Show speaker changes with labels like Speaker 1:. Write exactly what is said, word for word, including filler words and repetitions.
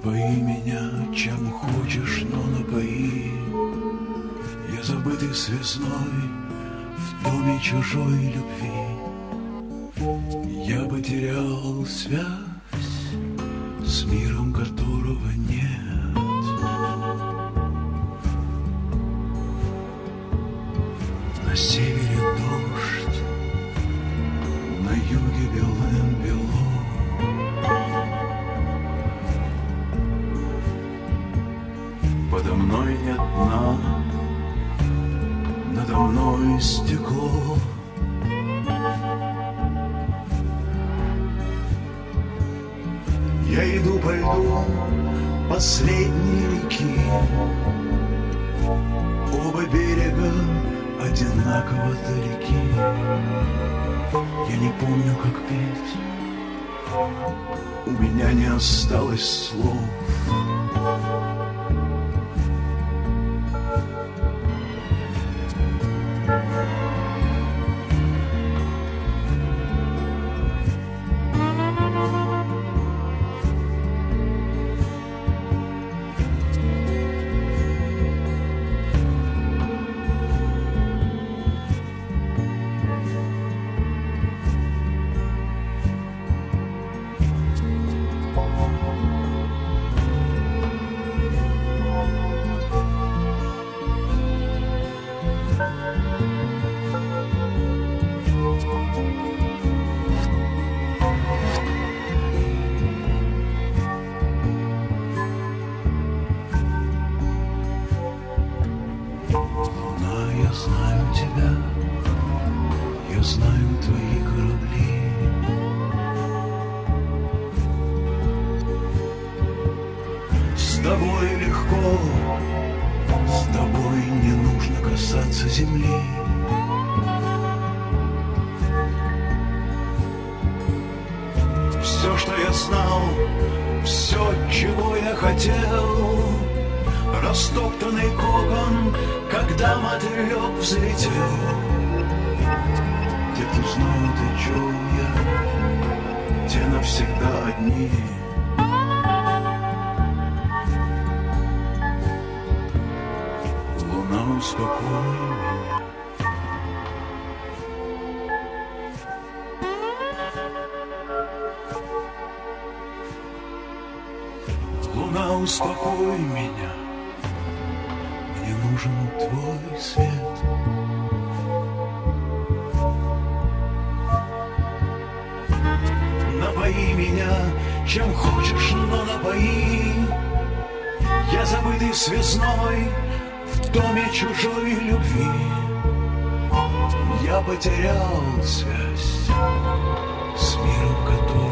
Speaker 1: Напои меня, чем хочешь, но напои. Я забытый связной в доме чужой любви. Я потерял связь с миром, которого нет. На севере дождь, на юге белым-бело. Подо мной нет дна, надо мной стекло. Я иду по льду последней реки. Оба берега одинаково далеки. Я не помню, как петь, у меня не осталось слов. Земли. Все, что я знал, все, чего я хотел, растоптанный кокон, когда мотылек взлетел. Те, кто знает, о чем я, те навсегда одни. Луна, успокой меня. Луна, успокой меня. Мне нужен твой свет. Напои меня, чем хочешь, но напои. Я забытый связной в доме чужой любви. Я потерял связь с миром, который